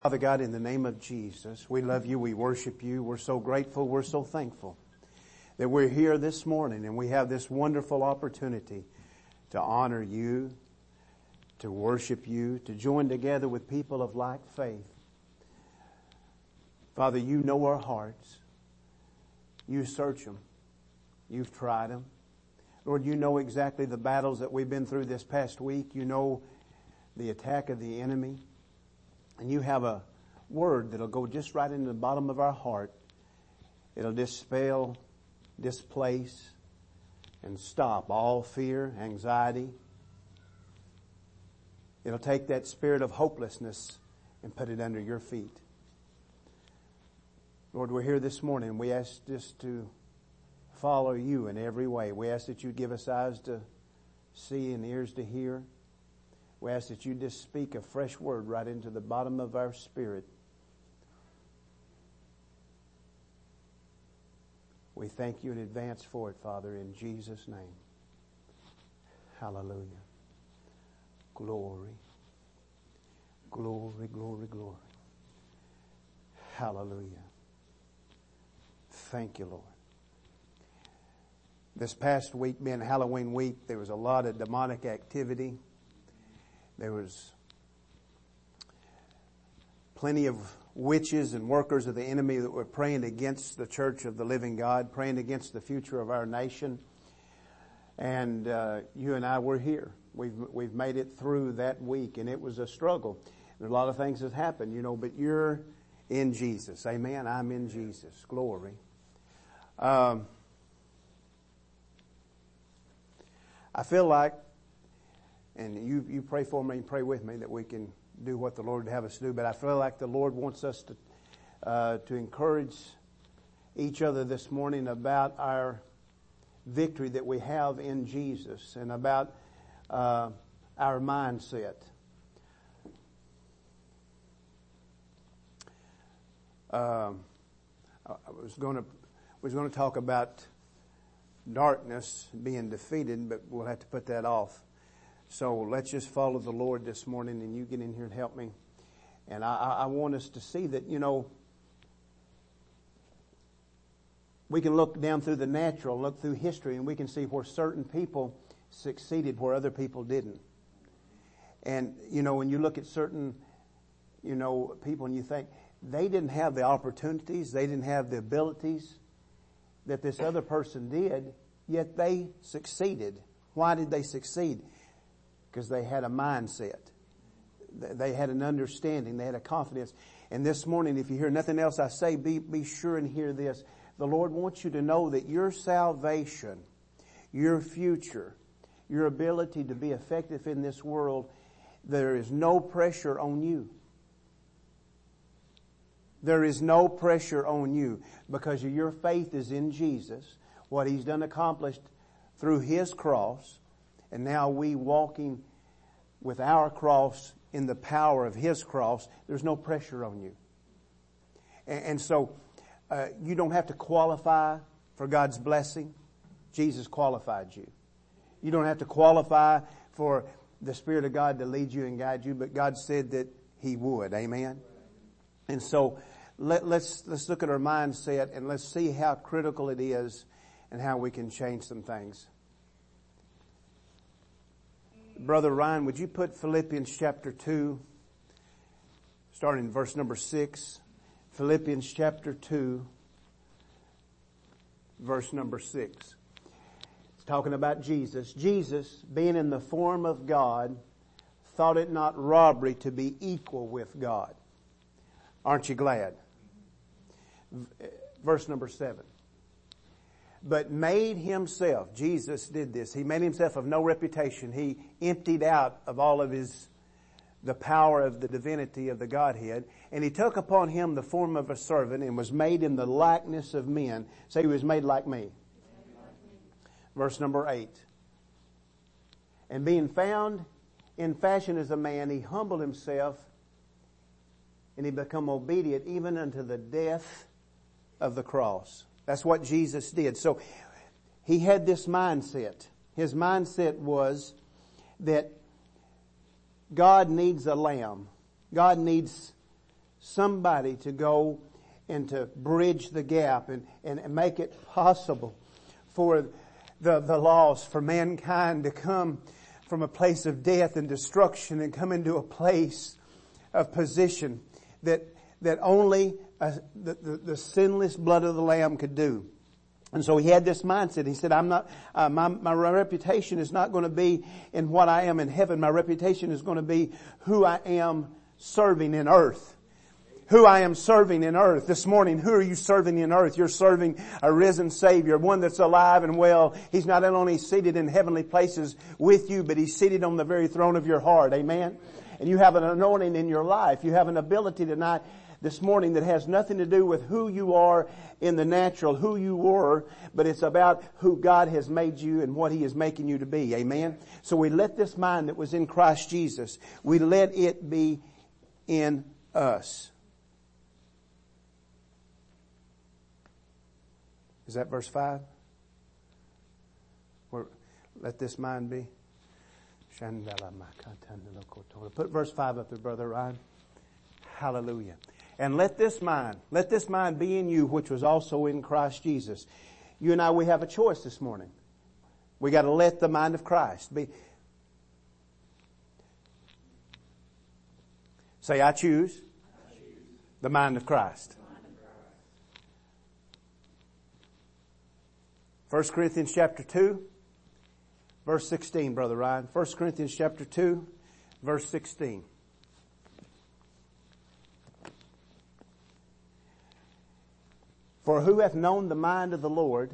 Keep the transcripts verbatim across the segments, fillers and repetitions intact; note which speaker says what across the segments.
Speaker 1: Father God, in the name of Jesus, we love you, we worship you, we're so grateful, we're so thankful that we're here this morning and we have this wonderful opportunity to honor you, to worship you, to join together with people of like faith. Father, you know our hearts. You search them. You've tried them. Lord, you know exactly the battles that we've been through this past week. You know the attack of the enemy. And you have a word that'll go just right into the bottom of our heart. It'll dispel, displace, and stop all fear, anxiety. It'll take that spirit of hopelessness and put it under your feet. Lord, we're here this morning. We ask just to follow you in every way. We ask that you give us eyes to see and ears to hear. We ask that you just speak a fresh word right into the bottom of our spirit. We thank you in advance for it, Father, in Jesus' name. Hallelujah. Glory. Glory, glory, glory. Hallelujah. Thank you, Lord. This past week being Halloween week, there was a lot of demonic activity. There was plenty of witches and workers of the enemy that were praying against the church of the living God, praying against the future of our nation. And uh, you and I were here. We've we've made it through that week, and it was a struggle. There's a lot of things that happened, you know, but you're in Jesus. Amen. I'm in Jesus. Glory. Um, I feel like, and you, you pray for me and pray with me that we can do what the Lord would have us do. But I feel like the Lord wants us to uh, to encourage each other this morning about our victory that we have in Jesus and about uh, our mindset. Um, I was going to was going to talk about darkness being defeated, but we'll have to put that off. So let's just follow the Lord this morning, and you get in here and help me. And I, I want us to see that, you know, we can look down through the natural, look through history, and we can see where certain people succeeded where other people didn't. And, you know, when you look at certain, you know, people and you think they didn't have the opportunities, they didn't have the abilities that this other person did, yet they succeeded. Why did they succeed? Because they had a mindset. They had an understanding. They had a confidence. And this morning, if you hear nothing else I say, be, be sure and hear this. The Lord wants you to know that your salvation, your future, your ability to be effective in this world, there is no pressure on you. There is no pressure on you because your faith is in Jesus, what He's done accomplished through His cross. And now we walking with our cross in the power of His cross, there's no pressure on you. And, and so uh, you don't have to qualify for God's blessing. Jesus qualified you. You don't have to qualify for the Spirit of God to lead you and guide you, but God said that He would. Amen? And so let, let's let's look at our mindset and let's see how critical it is and how we can change some things. Brother Ryan, would you put Philippians chapter two, starting in verse number six. Philippians chapter two, verse number six. It's talking about Jesus. Jesus, being in the form of God, thought it not robbery to be equal with God. Aren't you glad? Verse number seven. But made himself, Jesus did this, He made himself of no reputation. He emptied out of all of his, the power of the divinity of the Godhead. And He took upon Him the form of a servant and was made in the likeness of men. Say He was made like me. Verse number eight. And being found in fashion as a man, He humbled Himself and He became obedient even unto the death of the cross. That's what Jesus did. So He had this mindset. His mindset was that God needs a lamb. God needs somebody to go and to bridge the gap and, and, and make it possible for the, the lost, for mankind to come from a place of death and destruction and come into a place of position that, that only uh, the, the, the sinless blood of the Lamb could do. And so he had this mindset. He said, I'm not, uh, my, my reputation is not going to be in what I am in heaven. My reputation is going to be who I am serving in earth. Who I am serving in earth. This morning, who are you serving in earth? You're serving a risen Savior, one that's alive and well. He's not only seated in heavenly places with you, but He's seated on the very throne of your heart. Amen? And you have an anointing in your life. You have an ability tonight, this morning, that has nothing to do with who you are in the natural, who you were, but it's about who God has made you and what He is making you to be. Amen? So we let this mind that was in Christ Jesus, we let it be in us. Is that verse five? Where, let this mind be. Put verse five up there, Brother Ryan. Hallelujah. And let this mind, let this mind be in you, which was also in Christ Jesus. You and I, we have a choice this morning. We got to let the mind of Christ be. Say, I choose, I choose. The mind of Christ. First Corinthians chapter two, verse sixteen, Brother Ryan. First Corinthians chapter two, verse sixteen. For who hath known the mind of the Lord,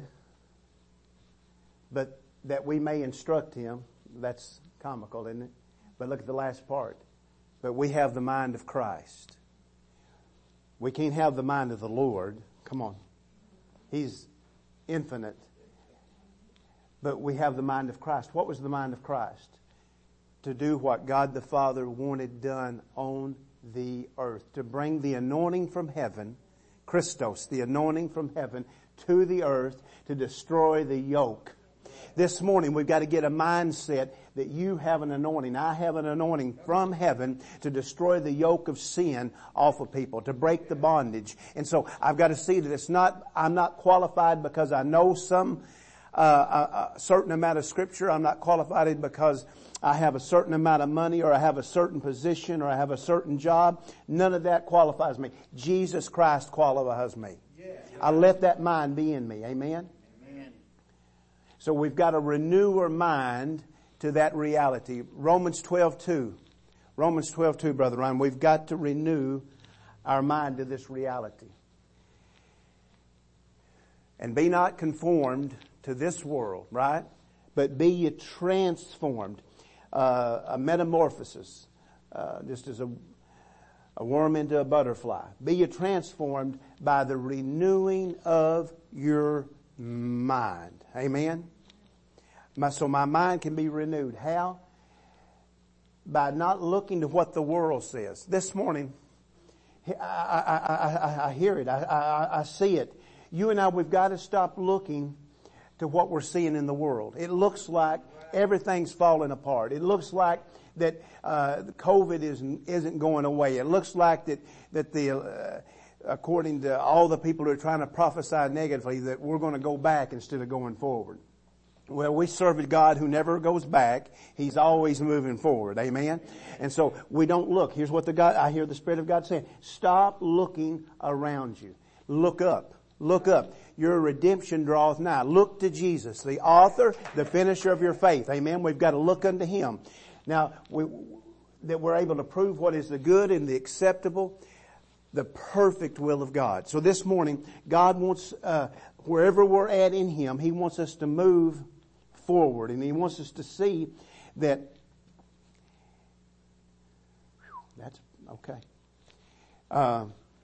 Speaker 1: but that we may instruct him? That's comical, isn't it? But look at the last part. But we have the mind of Christ. We can't have the mind of the Lord. Come on. He's infinite. But we have the mind of Christ. What was the mind of Christ? To do what God the Father wanted done on the earth. To bring the anointing from heaven, Christos, the anointing from heaven, to the earth to destroy the yoke. This morning we've got to get a mindset that you have an anointing. I have an anointing from heaven to destroy the yoke of sin off of people, to break the bondage. And so I've got to see that it's not, I'm not qualified because I know some Uh, a, a certain amount of scripture. I'm not qualified because I have a certain amount of money or I have a certain position or I have a certain job. None of that qualifies me. Jesus Christ qualifies me. Yeah, I let that mind be in me. Amen? Amen. So we've got to renew our mind to that reality. Romans twelve two. Romans twelve two, Brother Ryan. We've got to renew our mind to this reality. And be not conformed to this world, right? But be ye transformed. Uh, a metamorphosis. Uh, just as a, a worm into a butterfly. Be ye transformed by the renewing of your mind. Amen? My, so my mind can be renewed. How? By not looking to what the world says. This morning, I, I, I, I, I hear it. I, I, I see it. You and I, we've got to stop looking to what we're seeing in the world. It looks like everything's falling apart. It looks like that uh, COVID isn't isn't going away. It looks like that that the uh, according to all the people who are trying to prophesy negatively, that we're going to go back instead of going forward. Well, we serve a God who never goes back. He's always moving forward. Amen. And so we don't look. Here's what the God I hear the Spirit of God saying: stop looking around you. Look up. Look up. Your redemption draweth nigh. Look to Jesus, the author, the finisher of your faith. Amen. We've got to look unto Him. Now, we, that we're able to prove what is the good and the acceptable, the perfect will of God. So this morning, God wants, uh, wherever we're at in Him, He wants us to move forward. And He wants us to see that, whew, that's okay. Uh,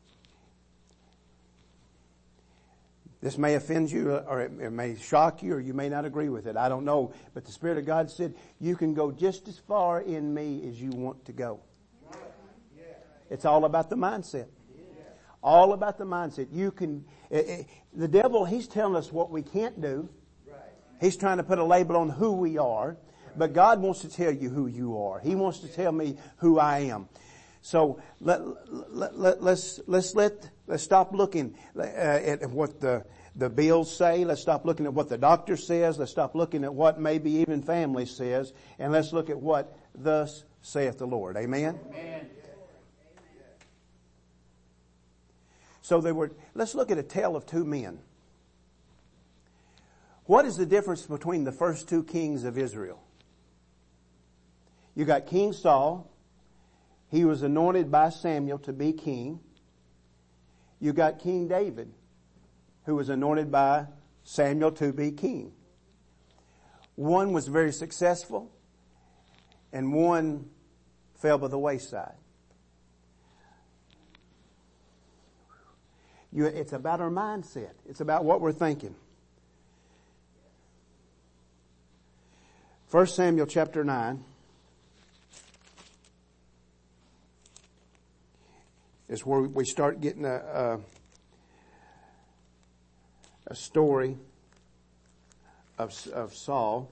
Speaker 1: This may offend you or it, it may shock you or you may not agree with it. I don't know. But the Spirit of God said, you can go just as far in me as you want to go. It's all about the mindset. All about the mindset. You can, it, it, the devil, he's telling us what we can't do. He's trying to put a label on who we are. But God wants to tell you who you are. He wants to tell me who I am. So let, let, let, let's, let's let, let's stop looking uh, at what the, the bills say. Let's stop looking at what the doctor says. Let's stop looking at what maybe even family says. And let's look at what thus saith the Lord. Amen? Amen. So they were, let's look at a tale of two men. What is the difference between the first two kings of Israel? You got King Saul. He was anointed by Samuel to be king. You got King David, who was anointed by Samuel to be king. One was very successful, and one fell by the wayside. You, it's about our mindset. It's about what we're thinking. First Samuel chapter nine is where we start getting a, a, a story of, of Saul.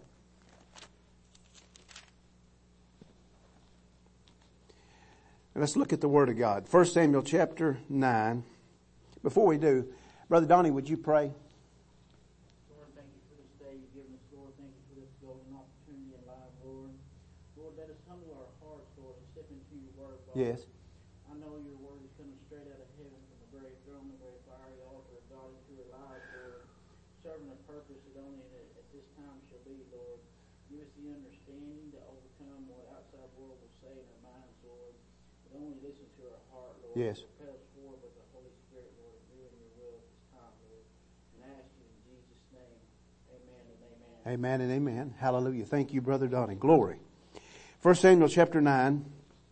Speaker 1: And let's look at the Word of God. First Samuel chapter nine. Before we do, Brother Donnie, would you pray?
Speaker 2: Lord, thank you for this day you've given us, Lord. Thank you for this golden opportunity in life, Lord. Lord, let us humble our hearts, Lord, and step into your word, Father.
Speaker 1: Yes.
Speaker 2: I know your word is coming straight out of heaven from the very throne, the very fiery altar of God into our lives, Lord. Serving a purpose that only at this time shall be, Lord. Give us the understanding to overcome what outside world will say in our minds, Lord. But only listen to our heart, Lord.
Speaker 1: Yes.
Speaker 2: Propel us forward with the Holy Spirit, Lord, doing your will at this time, Lord. And I ask you in Jesus' name, amen and amen.
Speaker 1: Amen and amen. Hallelujah. Thank you, Brother Donnie. Glory. First Samuel chapter nine,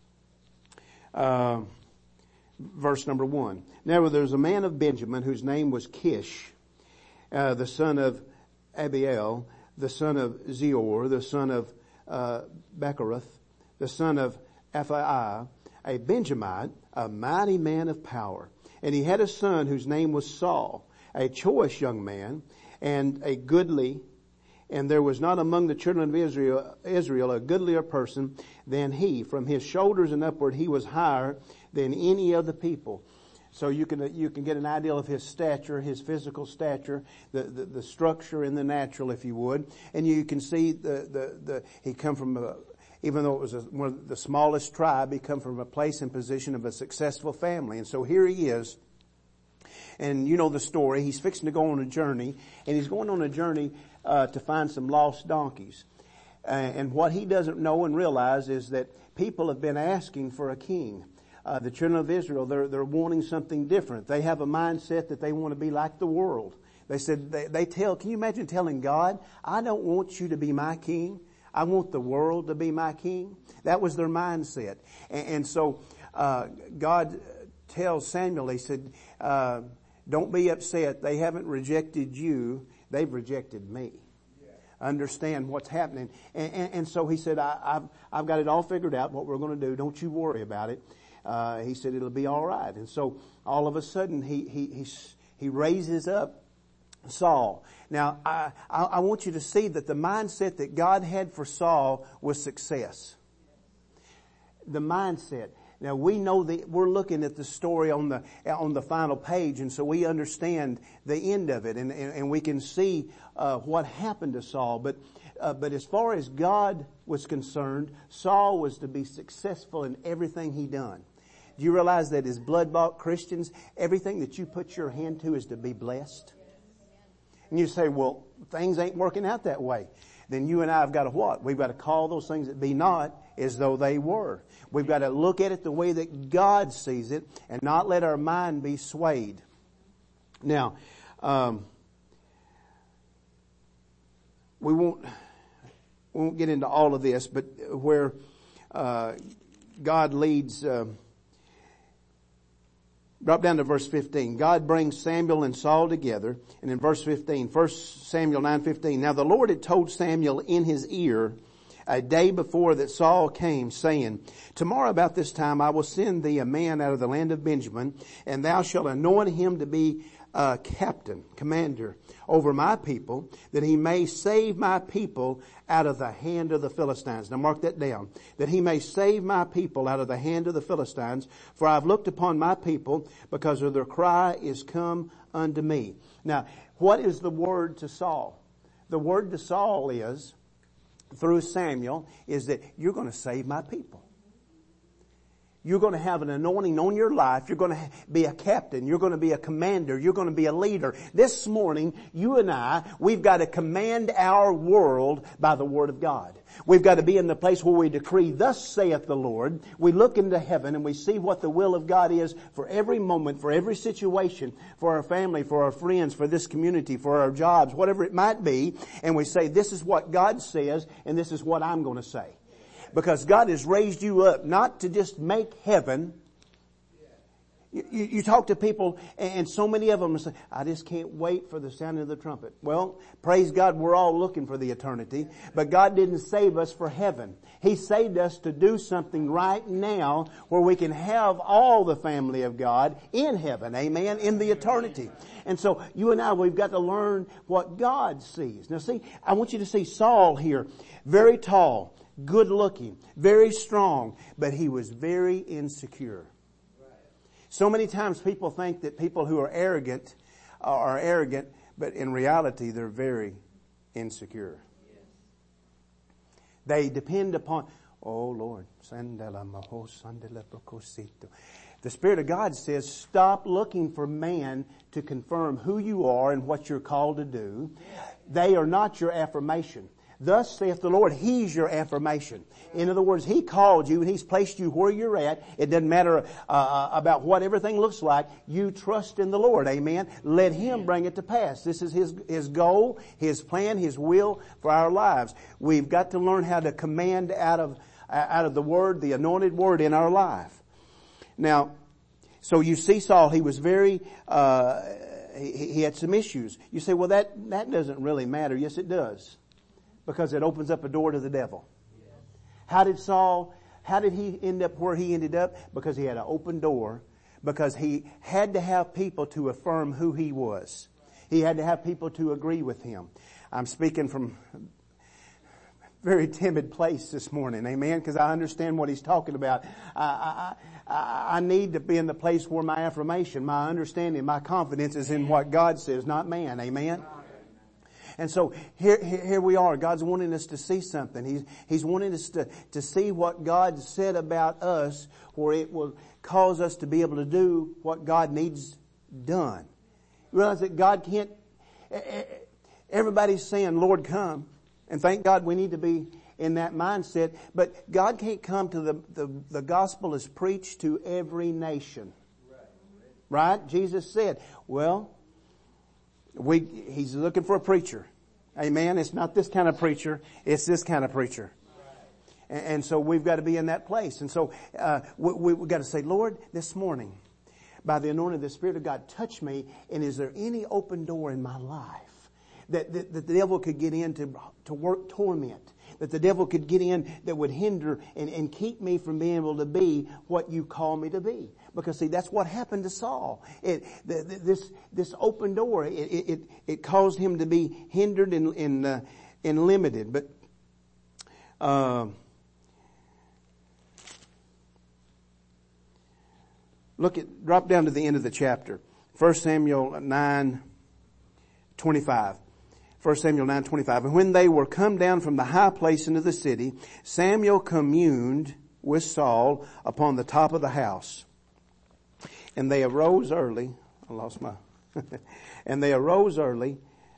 Speaker 1: uh, verse number one. Now there was a man of Benjamin whose name was Kish, uh, the son of Abiel, the son of Zeor, the son of uh, Bechorath, the son of Ephaiah, a Benjamite, a mighty man of power. And he had a son whose name was Saul, a choice young man and a goodly, and there was not among the children of Israel, Israel a goodlier person than he. From his shoulders and upward he was higher than any of the people. So you can you can get an idea of his stature, his physical stature, the, the, the structure in the natural, if you would. And you can see the, the, the he come from a, even though it was a, one of the smallest tribe, he come from a place and position of a successful family. And so here he is. And you know the story. He's fixing to go on a journey. And he's going on a journey uh, to find some lost donkeys. Uh, and what he doesn't know and realize is that people have been asking for a king. Uh, the children of Israel, they're, they're wanting something different. They have a mindset that they want to be like the world. They said, they, they tell, can you imagine telling God, I don't want you to be my king. I want the world to be my king. That was their mindset. And, and so, uh, God tells Samuel, he said, uh, don't be upset. They haven't rejected you. They've rejected me. Yeah. Understand what's happening. And, and, and so he said, I, I've, I've got it all figured out what we're going to do. Don't you worry about it. Uh, he said, it'll be all right. And so all of a sudden he, he, he, he raises up Saul. Now, I, I, I want you to see that the mindset that God had for Saul was success. The mindset. Now, we know that we're looking at the story on the on the final page, and so we understand the end of it, and, and, and we can see uh, what happened to Saul. But uh, but as far as God was concerned, Saul was to be successful in everything he done. Do you realize that as blood-bought Christians, everything that you put your hand to is to be blessed? And you say, well, things ain't working out that way. Then you and I have got to what? We've got to call those things that be not as though they were. We've got to look at it the way that God sees it and not let our mind be swayed. Now, um, we won't, we won't get into all of this, but where uh, God leads... Uh, Drop down to verse fifteen. God brings Samuel and Saul together. And in verse fifteen, First Samuel nine fifteen. Now the Lord had told Samuel in his ear a day before that Saul came, saying, tomorrow about this time I will send thee a man out of the land of Benjamin, and thou shalt anoint him to be a captain, commander over my people, that he may save my people out of the hand of the Philistines. Now mark that down. That he may save my people out of the hand of the Philistines, for I have looked upon my people, because of their cry is come unto me. Now, what is the word to Saul? The word to Saul is, through Samuel, is that you're going to save my people. You're going to have an anointing on your life. You're going to be a captain. You're going to be a commander. You're going to be a leader. This morning, you and I, we've got to command our world by the Word of God. We've got to be in the place where we decree, thus saith the Lord. We look into heaven and we see what the will of God is for every moment, for every situation, for our family, for our friends, for this community, for our jobs, whatever it might be. And we say, this is what God says and this is what I'm going to say. Because God has raised you up not to just make heaven. You, you, you talk to people and so many of them say, I just can't wait for the sound of the trumpet. Well, praise God, we're all looking for the eternity. But God didn't save us for heaven. He saved us to do something right now where we can have all the family of God in heaven. Amen. In the eternity. And so you and I, we've got to learn what God sees. Now see, I want you to see Saul here. Very tall. Good looking, very strong, but he was very insecure. So many times people think that people who are arrogant are arrogant, but in reality they're very insecure. They depend upon, oh Lord, the Spirit of God says, stop looking for man to confirm who you are and what you're called to do. They are not your affirmation. Thus saith the Lord, He's your affirmation. In other words, He called you and He's placed you where you're at. It doesn't matter uh, about what everything looks like. You trust in the Lord. Amen. Let Him bring it to pass. This is His, His goal, His plan, His will for our lives. We've got to learn how to command out of, out of the Word, the anointed Word in our life. Now, so you see Saul, he was very, uh, he, he had some issues. You say, well that, that doesn't really matter. Yes, it does. Because it opens up a door to the devil. How did Saul, how did he end up where he ended up? Because he had an open door. Because he had to have people to affirm who he was. He had to have people to agree with him. I'm speaking from a very timid place this morning. Amen. Because I understand what he's talking about. I, I, I, I need to be in the place where my affirmation, my understanding, my confidence is in what God says, not man. Amen. And so here, here we are. God's wanting us to see something. He's, He's wanting us to, to see what God said about us, where it will cause us to be able to do what God needs done. You realize that God can't, everybody's saying, Lord, come. And thank God we need to be in that mindset. But God can't come to the, the, the gospel is preached to every nation. Right? Jesus said, well, we, He's looking for a preacher. Amen. It's not this kind of preacher. It's this kind of preacher. And, and so we've got to be in that place. And so, uh, we, we've got to say, Lord, this morning, by the anointing of the Spirit of God, touch me. And is there any open door in my life that, that, that the devil could get in to, to work torment? That the devil could get in that would hinder and, and keep me from being able to be what you call me to be. Because see, that's what happened to Saul. It, the, the, this, this open door, it, it, it caused him to be hindered and, and, uh, and limited. But, uh, look at, drop down to the end of the chapter. First Samuel nine twenty-five. First Samuel nine twenty-five. And when they were come down from the high place into the city, Samuel communed with Saul upon the top of the house. And they arose early. I lost my, and they arose early.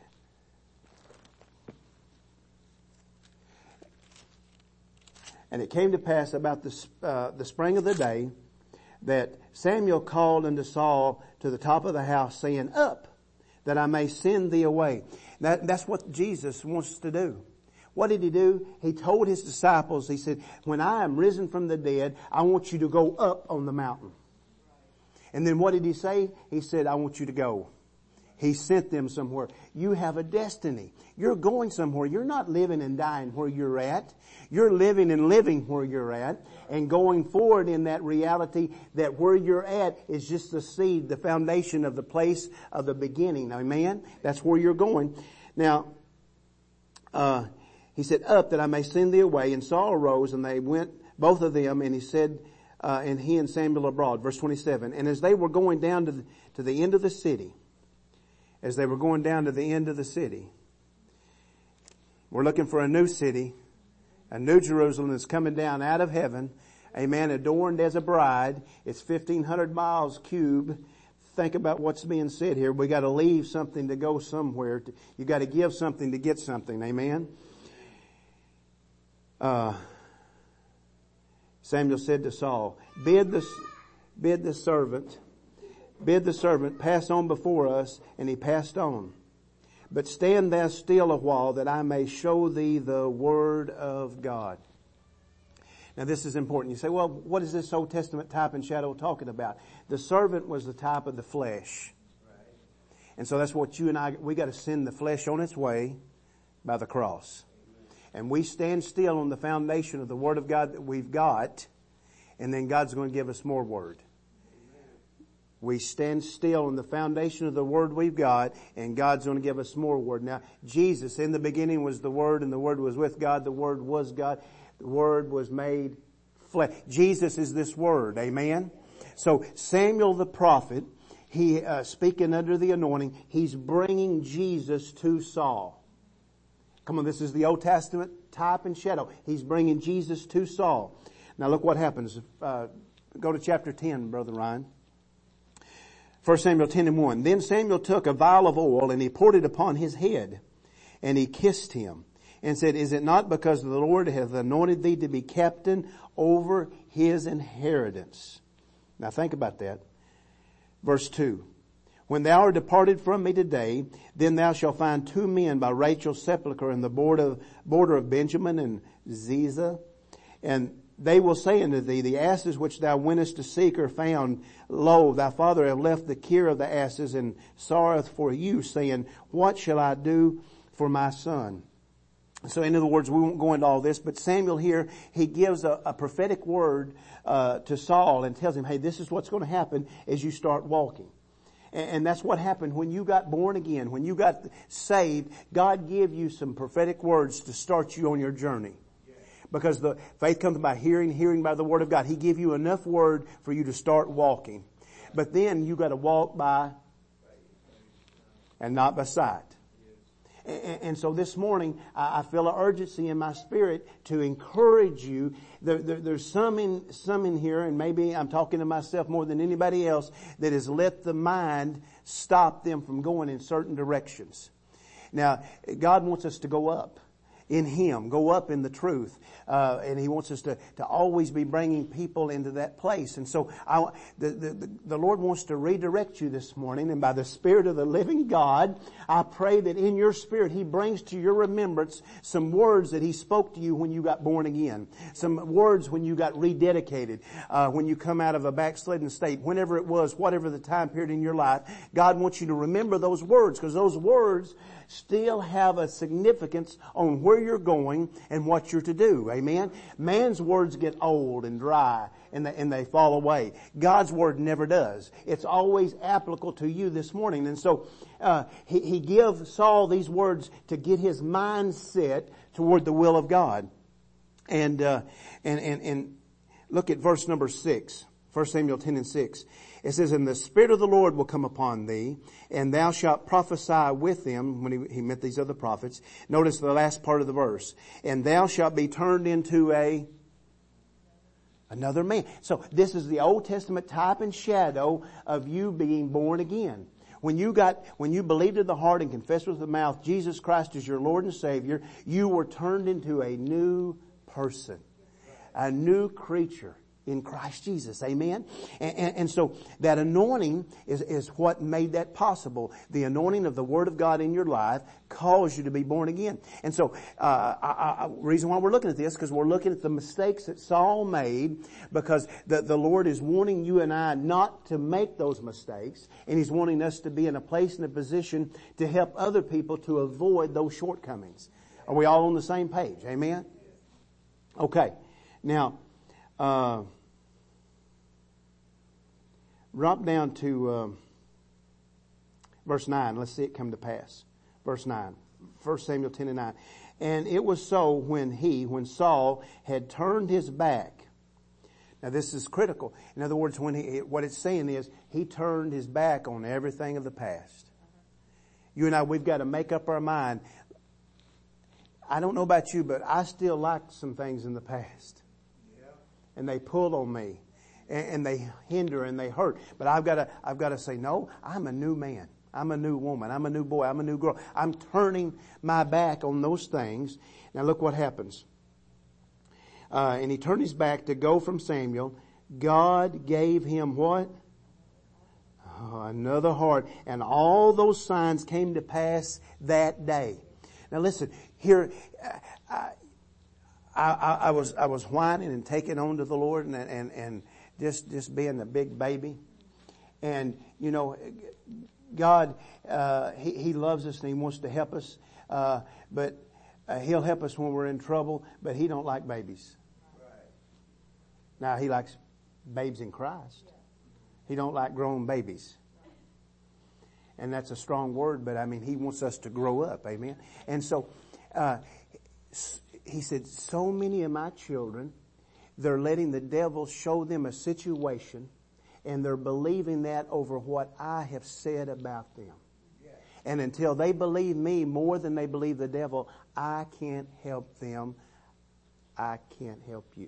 Speaker 1: And it came to pass about the, uh, the spring of the day that Samuel called unto Saul to the top of the house, saying, up, that I may send thee away. That, that's what Jesus wants to do. What did He do? He told His disciples, He said, when I am risen from the dead, I want you to go up on the mountain. And then what did He say? He said, I want you to go. He sent them somewhere. You have a destiny. You're going somewhere. You're not living and dying where you're at. You're living and living where you're at and going forward in that reality that where you're at is just the seed, the foundation of the place of the beginning. Amen? That's where you're going. Now, uh, he said, up that I may send thee away. And Saul arose and they went, both of them, and he said, uh, and he and Samuel abroad. Verse twenty-seven. And as they were going down to the, to the end of the city, as they were going down to the end of the city, we're looking for a new city, a new Jerusalem that's coming down out of heaven. Amen. Adorned as a bride. It's fifteen hundred miles cube. Think about what's being said here. We got to leave something to go somewhere. You got to give something to get something. Amen. Uh, Samuel said to Saul, bid the, bid the servant, bid the servant pass on before us, and he passed on. But stand thou still a while that I may show thee the word of God. Now this is important. You say, well, what is this Old Testament type and shadow talking about? The servant was the type of the flesh. And so that's what you and I, we got to send the flesh on its way by the cross. And we stand still on the foundation of the Word of God that we've got, and then God's going to give us more Word. We stand still on the foundation of the Word we've got, and God's going to give us more Word. Now, Jesus, in the beginning was the Word, and the Word was with God. The Word was God. The Word was made flesh. Jesus is this Word. Amen? So, Samuel the prophet, he, uh, speaking under the anointing, he's bringing Jesus to Saul. Come on, this is the Old Testament type and shadow. He's bringing Jesus to Saul. Now look what happens. Uh, go to chapter ten, Brother Ryan. First Samuel ten and one. Then Samuel took a vial of oil and he poured it upon his head, and he kissed him and said, is it not because the Lord hath anointed thee to be captain over his inheritance? Now think about that. Verse two. When thou art departed from me today, then thou shalt find two men by Rachel's sepulchre in the border, border of Benjamin and Ziza. And they will say unto thee, the asses which thou wentest to seek are found. Lo, thy father hath left the care of the asses and sorroweth for you, saying, what shall I do for my son? So in other words, we won't go into all this, but Samuel here, he gives a, a prophetic word uh, to Saul and tells him, hey, this is what's going to happen as you start walking. And that's what happened when you got born again, when you got saved. God gave you some prophetic words to start you on your journey. Because the faith comes by hearing, hearing by the word of God. He gave you enough word for you to start walking. But then you got to walk by and not by sight. And so this morning, I feel an urgency in my spirit to encourage you. There, there, there's some in, some in here, and maybe I'm talking to myself more than anybody else, that has let the mind stop them from going in certain directions. Now, God wants us to go up in Him, go up in the truth. Uh, and He wants us to, to always be bringing people into that place. And so I, the, the, the Lord wants to redirect you this morning, and by the Spirit of the living God, I pray that in your spirit He brings to your remembrance some words that He spoke to you when you got born again. Some words when you got rededicated, uh, when you come out of a backslidden state, whenever it was, whatever the time period in your life. God wants you to remember those words, because those words still have a significance on where you're going and what you're to do. Amen. Man's words get old and dry and they, and they fall away. God's word never does. It's always applicable to you this morning. And so, uh, he, he gives Saul these words to get his mind set toward the will of God. And, uh, and, and, and look at verse number six. First Samuel ten and six. It says, and the Spirit of the Lord will come upon thee, and thou shalt prophesy with them, when he, he met these other prophets. Notice the last part of the verse. And thou shalt be turned into a, another man. So this is the Old Testament type and shadow of you being born again. When you got, when you believed in the heart and confessed with the mouth, Jesus Christ is your Lord and Savior, you were turned into a new person, a new creature. in Christ Jesus. Amen? And, and, and so that anointing is, is what made that possible. The anointing of the Word of God in your life caused you to be born again. And so, uh, I, I, reason why we're looking at this, because we're looking at the mistakes that Saul made, because the, the Lord is wanting you and I not to make those mistakes, and He's wanting us to be in a place and a position to help other people to avoid those shortcomings. Are we all on the same page? Amen? Okay. Now, Uh, drop down to uh, verse nine. Let's see it come to pass. Verse nine. First Samuel ten and nine. And it was so when he, when Saul had turned his back. Now this is critical. In other words, when he, what it's saying is he turned his back on everything of the past. You and I, we've got to make up our mind. I don't know about you, but I still like some things in the past. And they pull on me, and, and they hinder and they hurt. But I've got to, I've got to say, no, I'm a new man. I'm a new woman. I'm a new boy. I'm a new girl. I'm turning my back on those things. Now look what happens. Uh, and he turned his back to go from Samuel. God gave him what? Oh, another heart. And all those signs came to pass that day. Now listen, here, I, I, I, I was I was whining and taking on to the Lord and and and just just being a big baby, and you know, God uh, he He loves us and He wants to help us, uh, but uh, He'll help us when we're in trouble. But He don't like babies. Right. Now He likes babes in Christ. He don't like grown babies, and that's a strong word. But I mean, He wants us to grow up. Amen. And so. Uh, He said, so many of my children, they're letting the devil show them a situation, and they're believing that over what I have said about them. Yeah. And until they believe me more than they believe the devil, I can't help them. I can't help you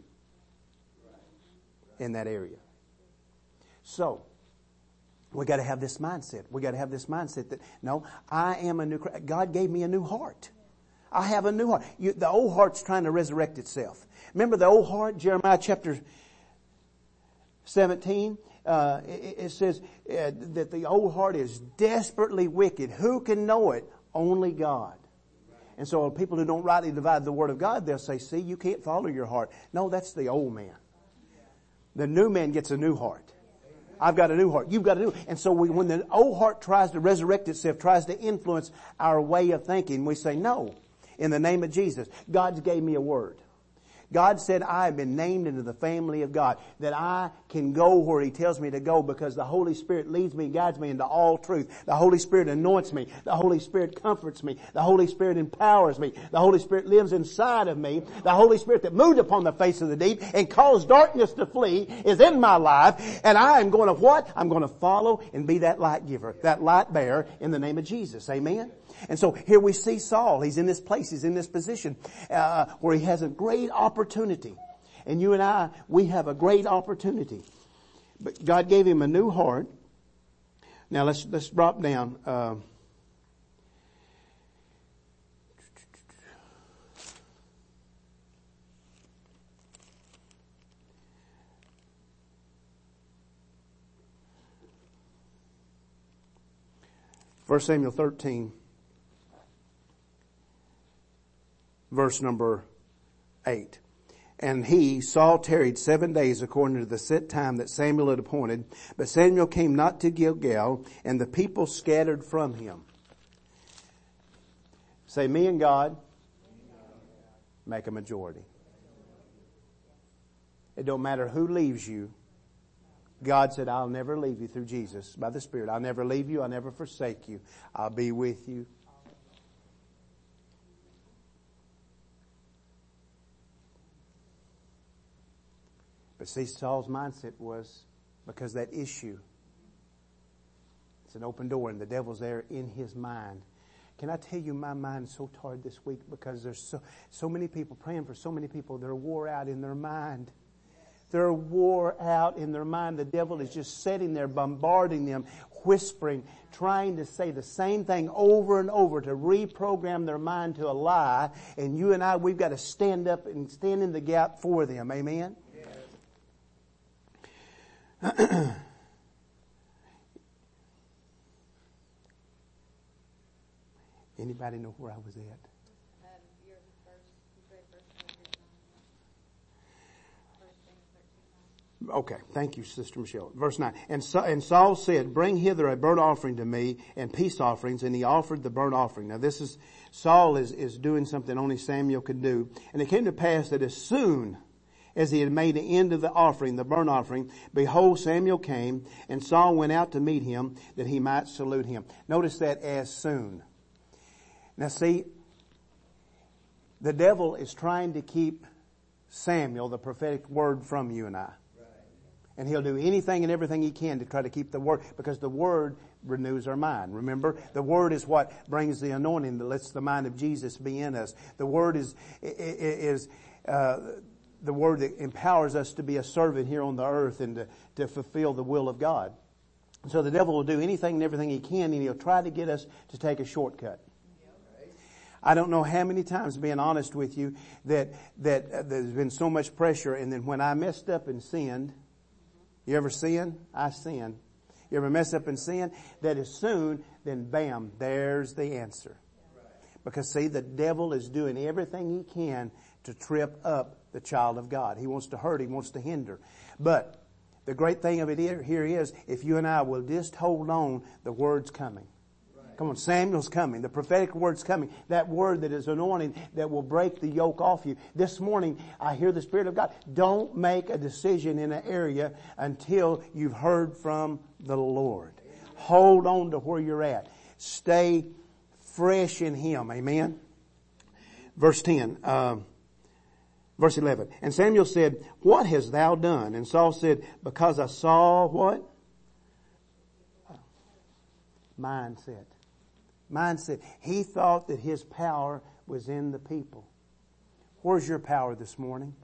Speaker 1: in that area. So, we got to have this mindset. We got to have this mindset that, no, I am a new, God gave me a new heart. I have a new heart. You, the old heart's trying to resurrect itself. Remember the old heart, Jeremiah chapter seventeen? Uh, it, it says uh, that the old heart is desperately wicked. Who can know it? Only God. And so people who don't rightly divide the word of God, they'll say, see, you can't follow your heart. No, that's the old man. The new man gets a new heart. I've got a new heart. You've got a new. And so we, when the old heart tries to resurrect itself, tries to influence our way of thinking, we say, no. In the name of Jesus, God gave me a word. God said, I have been named into the family of God, that I can go where He tells me to go because the Holy Spirit leads me and guides me into all truth. The Holy Spirit anoints me. The Holy Spirit comforts me. The Holy Spirit empowers me. The Holy Spirit lives inside of me. The Holy Spirit that moved upon the face of the deep and caused darkness to flee is in my life. And I am going to what? I'm going to follow and be that light giver, that light bearer in the name of Jesus. Amen? And so here we see Saul. He's in this place. He's in this position uh, where he has a great opportunity. And you and I, we have a great opportunity. But God gave him a new heart. Now let's let's drop down. Uh, First Samuel thirteen. Verse number eight. And he, Saul, tarried seven days according to the set time that Samuel had appointed. But Samuel came not to Gilgal, and the people scattered from him. Say, me and God make a majority. It don't matter who leaves you. God said, I'll never leave you through Jesus by the Spirit. I'll never leave you. I'll never forsake you. I'll be with you. But see, Saul's mindset was because that issue, it's an open door and the devil's there in his mind. Can I tell you, my mind's so tired this week because there's so, so many people praying for so many people that are wore out in their mind. They're wore out in their mind. The devil is just sitting there bombarding them, whispering, trying to say the same thing over and over to reprogram their mind to a lie. And you and I, we've got to stand up and stand in the gap for them. Amen? Anybody know where I was at?
Speaker 3: Um, your verse, you read verse thirteen.
Speaker 1: Okay, thank you, Sister Michelle. Verse nine. And, Sa- and Saul said, bring hither a burnt offering to me and peace offerings. And he offered the burnt offering. Now this is, Saul is, is doing something only Samuel could do. And it came to pass that as soon as he had made the end of the offering, the burnt offering, behold, Samuel came, and Saul went out to meet him, that he might salute him. Notice that as soon. Now see, the devil is trying to keep Samuel, the prophetic word, from you and I. And he'll do anything and everything he can to try to keep the word, because the word renews our mind. Remember, the word is what brings the anointing that lets the mind of Jesus be in us. The word is, is, uh, the word that empowers us to be a servant here on the earth and to, to fulfill the will of God. So the devil will do anything and everything he can, and he'll try to get us to take a shortcut. I don't know how many times, being honest with you, that, that uh, there's been so much pressure, and then when I messed up and sinned, you ever sin? I sin. You ever mess up and sin? That as soon, then bam, there's the answer. Because see, the devil is doing everything he can to trip up the child of God. He wants to hurt, he wants to hinder. But the great thing of it here is, if you and I will just hold on, the word's coming. Come on, Samuel's coming. The prophetic word's coming. That word that is anointing that will break the yoke off you. This morning, I hear the Spirit of God. Don't make a decision in an area until you've heard from the Lord. Hold on to where you're at. Stay fresh in Him. Amen. Verse ten. Uh, verse eleven. And Samuel said, what hast thou done? And Saul said, because I saw what? Mindset. Mindset. He thought that his power was in the people. Where's your power this morning?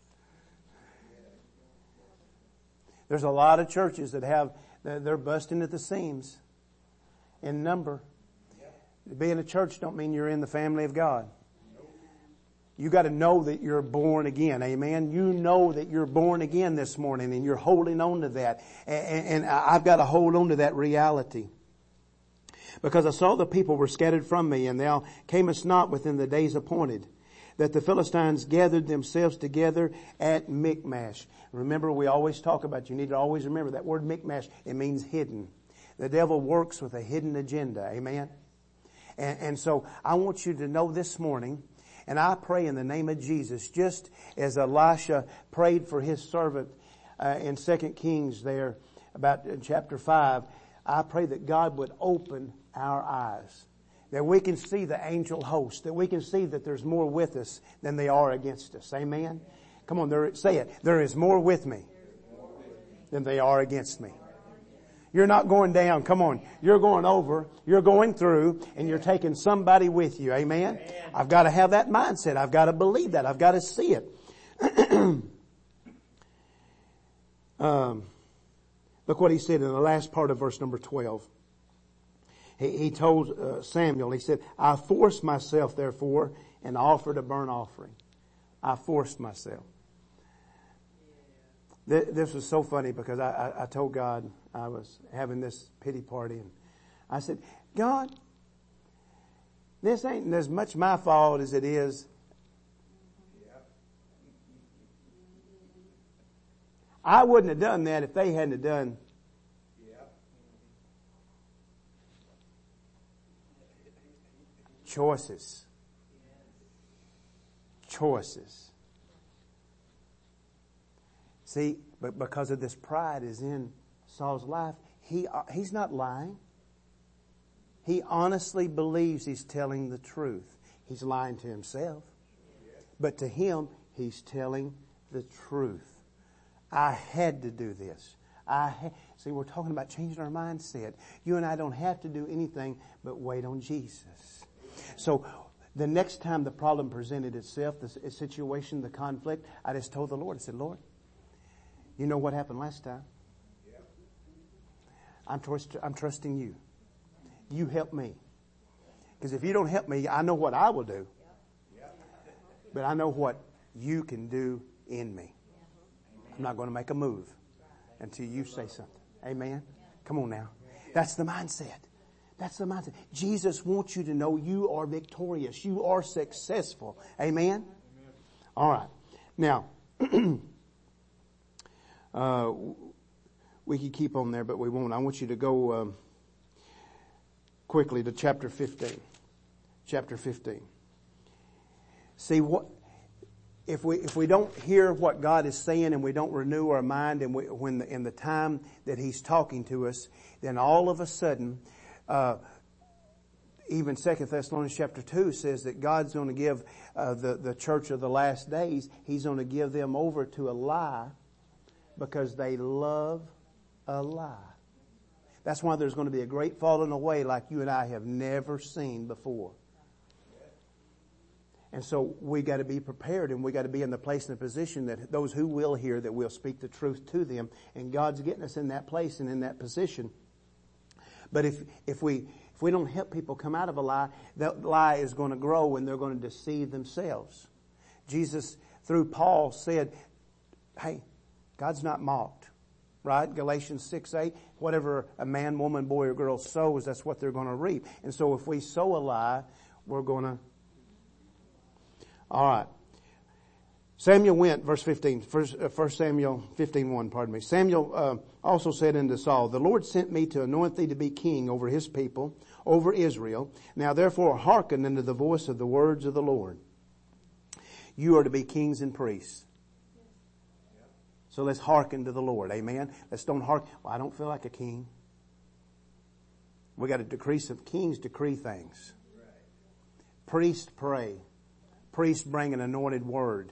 Speaker 1: There's a lot of churches that have, they're busting at the seams in number. Being a church don't mean you're in the family of God. You got to know that you're born again. Amen. You know that you're born again this morning, and you're holding on to that. And, and I've got to hold on to that reality. Because I saw the people were scattered from me, and thou camest not within the days appointed, that the Philistines gathered themselves together at Michmash. Remember, we always talk about, you need to always remember that word Michmash, it means hidden. The devil works with a hidden agenda. Amen. And, and so I want you to know this morning, and I pray in the name of Jesus, just as Elisha prayed for his servant uh, in Second Kings there, about in chapter five, I pray that God would open our eyes, that we can see the angel host, that we can see that there's more with us than they are against us. Amen? Come on, there, say it. There is more with me than they are against me. You're not going down. Come on. You're going over. You're going through, and you're taking somebody with you. Amen? I've got to have that mindset. I've got to believe that. I've got to see it. um, look what he said in the last part of verse number twelve. He, he told uh, Samuel, he said, I forced myself, therefore, and offered a burnt offering. I forced myself. Th- this was so funny because I, I, I told God I was having this pity party, and I said, God, this ain't as much my fault as it is. I wouldn't have done that if they hadn't have done. Choices. Choices. See, but because of this pride is in Saul's life, he uh, he's not lying. He honestly believes he's telling the truth. He's lying to himself. But to him, he's telling the truth. I had to do this. I ha- See, we're talking about changing our mindset. You and I don't have to do anything but wait on Jesus. So the next time the problem presented itself, the situation, the conflict, I just told the Lord, I said, Lord, you know what happened last time? I'm, trust- I'm trusting you. You help me. Because if you don't help me, I know what I will do. But I know what you can do in me. I'm not going to make a move until you say something. Amen? Come on now. That's the mindset. That's the mindset. Jesus wants you to know you are victorious. You are successful. Amen? All right. Now, uh, we could keep on there, but we won't. I want you to go um, quickly to chapter fifteen. Chapter fifteen. See, what if we if we don't hear what God is saying and we don't renew our mind, and we, when the, in the time that He's talking to us, then all of a sudden, uh, even Second Thessalonians chapter two says that God's going to give uh, the the church of the last days. He's going to give them over to a lie because they love a lie. That's why there's going to be a great falling away like you and I have never seen before. And so we got to be prepared, and we got to be in the place and the position that those who will hear, that we'll speak the truth to them. And God's getting us in that place and in that position. But if if we if we don't help people come out of a lie, that lie is going to grow and they're going to deceive themselves. Jesus, through Paul, said, hey, God's not mocked. Right? Galatians six eight, whatever a man, woman, boy, or girl sows, that's what they're going to reap. And so if we sow a lie, we're going to... All right. Samuel went, verse fifteen, First, uh, First Samuel fifteen one, pardon me. Samuel uh, also said unto Saul, the Lord sent me to anoint thee to be king over his people, over Israel. Now therefore hearken unto the voice of the words of the Lord. You are to be kings and priests. So let's hearken to the Lord. Amen. Let's don't hearken. Well, I don't feel like a king. We got to decree some kings decree things. Priests pray. Priests bring an anointed word.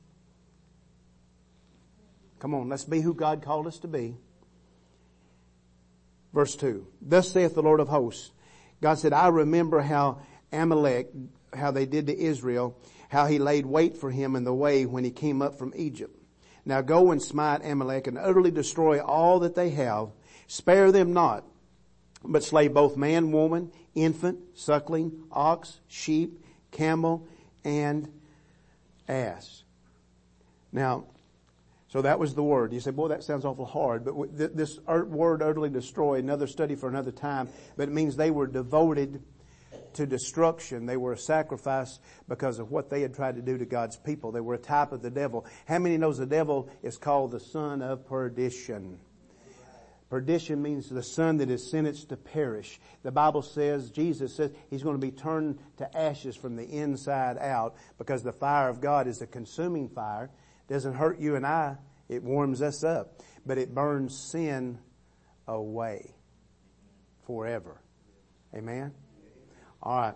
Speaker 1: Come on, let's be who God called us to be. Verse two. Thus saith the Lord of hosts. God said, I remember how Amalek, how they did to Israel, how he laid wait for him in the way when he came up from Egypt. Now go and smite Amalek and utterly destroy all that they have. Spare them not, but slay both man, woman, infant, suckling, ox, sheep, camel, and ass. Now, so that was the word. You say, boy, that sounds awful hard. But this word utterly destroy, another study for another time, but it means they were devoted to destruction. They were a sacrifice because of what they had tried to do to God's people. They were a type of the devil. How many knows the devil is called the son of perdition? Perdition means the son that is sentenced to perish. The Bible says, Jesus says, he's going to be turned to ashes from the inside out because the fire of God is a consuming fire. It doesn't hurt you and I. It warms us up. But it burns sin away forever. Amen? All right.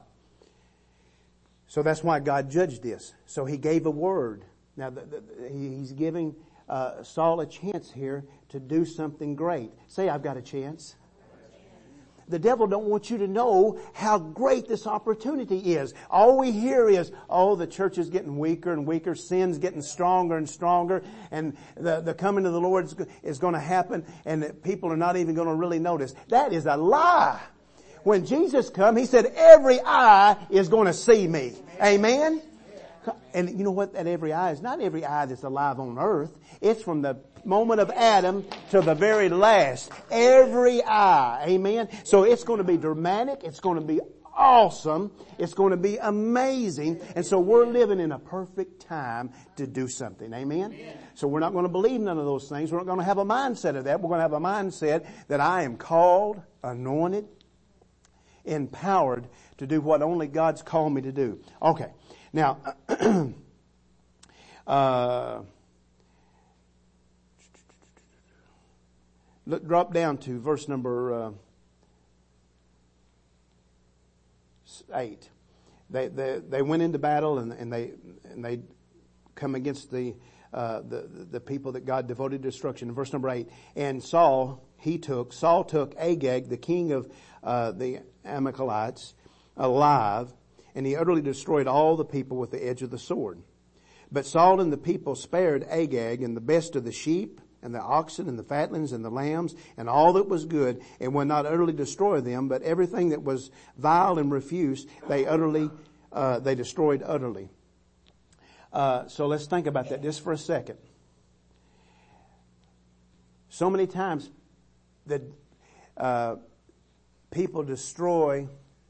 Speaker 1: So that's why God judged this. So he gave a word. Now the, the, he's giving uh, Saul a chance here to do something great. Say, I've got a chance. The devil don't want you to know how great this opportunity is. All we hear is, oh, the church is getting weaker and weaker. Sin's getting stronger and stronger. And the, the coming of the Lord is, is going to happen. And that people are not even going to really notice. That is a lie. When Jesus come, He said, every eye is going to see me. Amen? And you know what? That every eye is not every eye that's alive on earth. It's from the moment of Adam to the very last. Every eye. Amen? So it's going to be dramatic. It's going to be awesome. It's going to be amazing. And so we're living in a perfect time to do something. Amen? So we're not going to believe none of those things. We're not going to have a mindset of that. We're going to have a mindset that I am called, anointed, empowered to do what only God's called me to do. Okay. Now, uh, look, drop down to verse number uh, eight. They, they they went into battle and, and they and they come against the uh, the the people that God devoted to destruction. In verse number eight, and Saul he took Saul took Agag, the king of uh, the Amalekites, alive, and he utterly destroyed all the people with the edge of the sword. But Saul and the people spared Agag and the best of the sheep and the oxen and the fatlings and the lambs and all that was good, and would not utterly destroy them, but everything that was vile and refuse they utterly uh, they destroyed utterly. Uh, so let's think about that just for a second. So many times that uh, people destroy,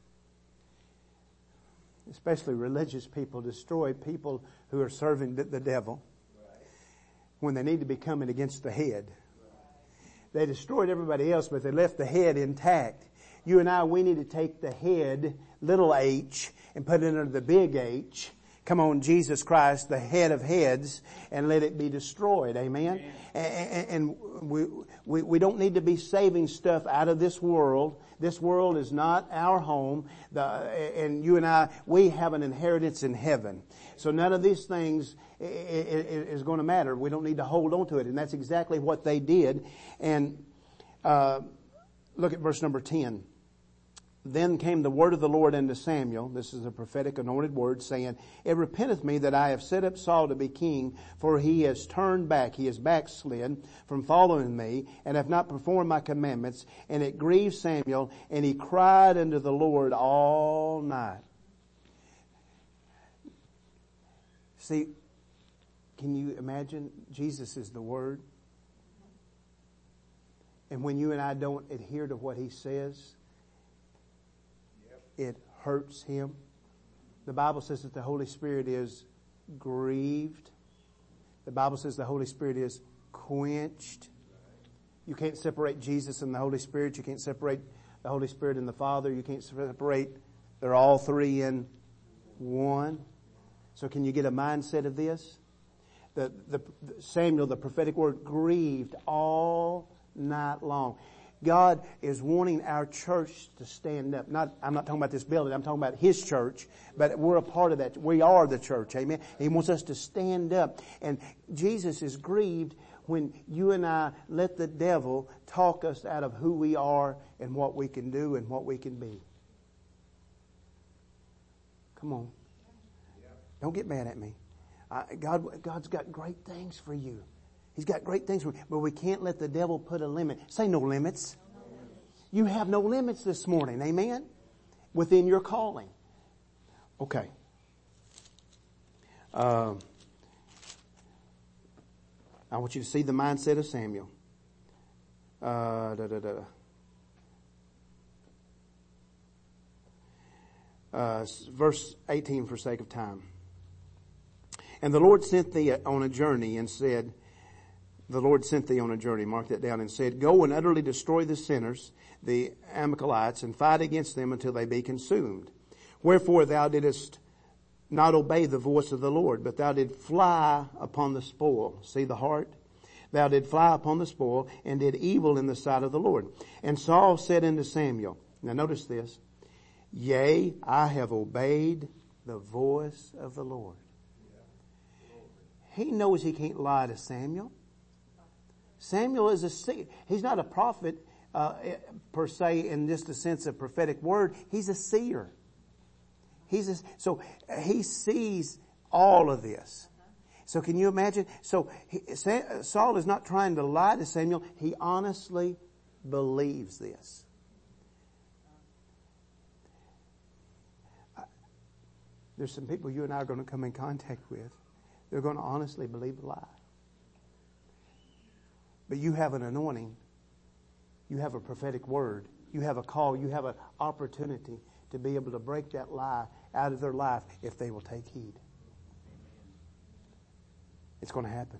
Speaker 1: especially religious people, destroy people who are serving the devil when they need to be coming against the head. They destroyed everybody else, but they left the head intact. You and I, we need to take the head, little h, and put it under the big H. Come on, Jesus Christ, the head of heads, and let it be destroyed. Amen? Amen. And, and we, we, we don't need to be saving stuff out of this world. This world is not our home. The, and you and I, we have an inheritance in heaven. So none of these things is going to matter. We don't need to hold on to it. And that's exactly what they did. And uh, look at verse number ten. Then came the word of the Lord unto Samuel, this is a prophetic anointed word, saying, It repenteth me that I have set up Saul to be king, for he has turned back, he has backslid from following me, and hath not performed my commandments. And it grieved Samuel, and he cried unto the Lord all night. See, can you imagine? Jesus is the Word. And when you and I don't adhere to what He says, it hurts Him. The Bible says that the Holy Spirit is grieved. The Bible says the Holy Spirit is quenched. You can't separate Jesus and the Holy Spirit. You can't separate the Holy Spirit and the Father. You can't separate. They're all three in one. So can you get a mindset of this? The, the Samuel, the prophetic word, grieved all night long. God is wanting our church to stand up. Not, I'm not talking about this building. I'm talking about His church. But we're a part of that. We are the church. Amen. He wants us to stand up. And Jesus is grieved when you and I let the devil talk us out of who we are and what we can do and what we can be. Come on. Don't get mad at me. I, God, God's got great things for you. He's got great things for you. But we can't let the devil put a limit. Say no limits. You have no limits this morning. Amen? Within your calling. Okay. Uh, I want you to see the mindset of Samuel. Uh, da, da, da. Uh, verse eighteen for sake of time. And the Lord sent thee on a journey and said, the Lord sent thee on a journey, mark that down, and said, Go and utterly destroy the sinners, the Amalekites, and fight against them until they be consumed. Wherefore thou didst not obey the voice of the Lord, but thou did fly upon the spoil. See the heart? Thou did fly upon the spoil, and did evil in the sight of the Lord. And Saul said unto Samuel, now notice this, Yea, I have obeyed the voice of the Lord. He knows he can't lie to Samuel. Samuel is a seer. He's not a prophet uh, per se in just the sense of prophetic word. He's a seer. He's a, so he sees all of this. So can you imagine? So he, Saul is not trying to lie to Samuel. He honestly believes this. There's some people you and I are going to come in contact with. They're going to honestly believe a lie. But you have an anointing. You have a prophetic word. You have a call. You have an opportunity to be able to break that lie out of their life if they will take heed. It's going to happen.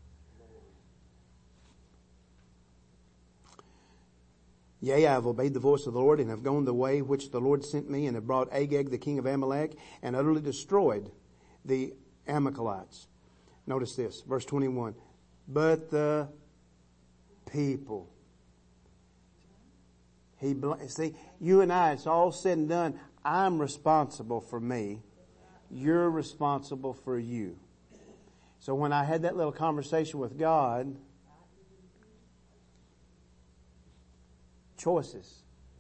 Speaker 1: Yea, I have obeyed the voice of the Lord and have gone the way which the Lord sent me and have brought Agag, the king of Amalek, and utterly destroyed the Amalekites. Notice this, verse twenty-one. But the people. He, see, you and I, it's all said and done. I'm responsible for me. You're responsible for you. So when I had that little conversation with God, choices.